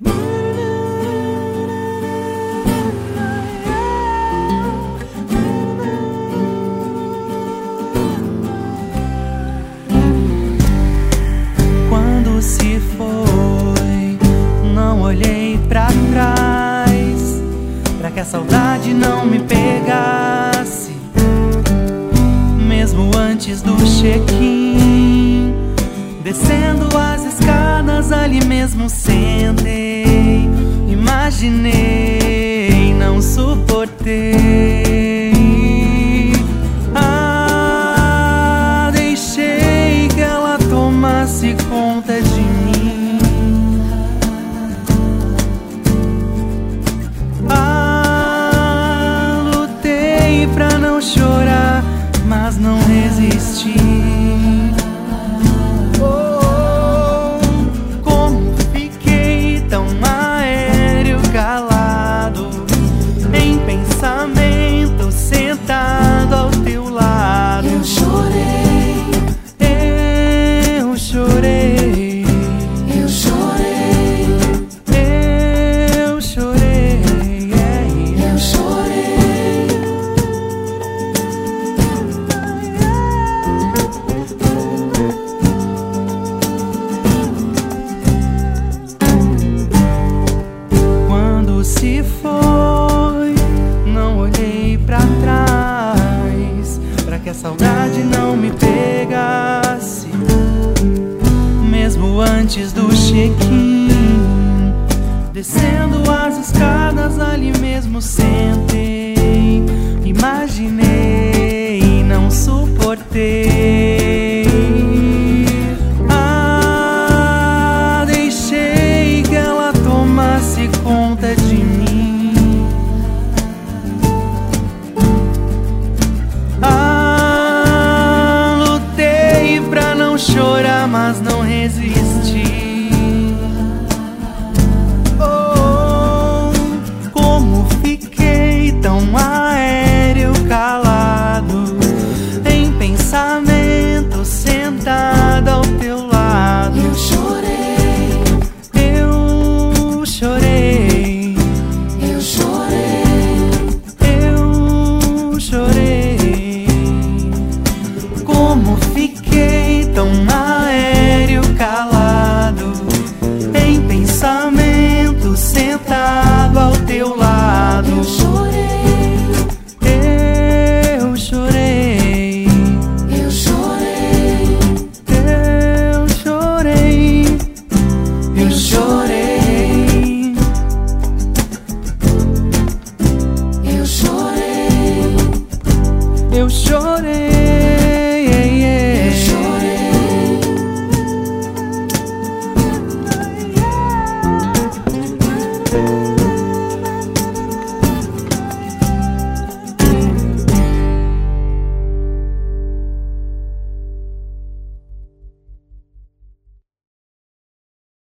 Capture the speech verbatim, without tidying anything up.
Quando se foi, não olhei pra trás, pra que a saudade não me pegasse. Mesmo antes do check-in, descendo as escadas, ali mesmo sentei. Imaginei, não suportei. Ah, deixei que ela tomasse conta de mim. Ah, lutei pra não chorar, mas não resisti. Oh, como fiquei tão aéreo, calado, em pensamento, sentado ao teu lado. Eu chorei, eu chorei, eu chorei, eu chorei, eu chorei. Quando se foi, não olhei pra trás, pra que a saudade não me pegasse. Mesmo antes do check-in, descendo as escadas, ali mesmo sentei. Imaginei, não suportei. Ah, deixei que ela tomasse conta de mim. Ah, lutei pra não chorar, mas não resisti. Oh, como fiquei tão aéreo, calado, em pensamento, sentado ao teu lado. Eu chorei, Eu chorei, eu chorei, eu chorei. Como fiquei tão aéreo, calado, em pensamento, sentado ao teu lado. eu chorei, Eu chorei, eu chorei, eu chorei, eu chorei. eu chorei. Eu chorei.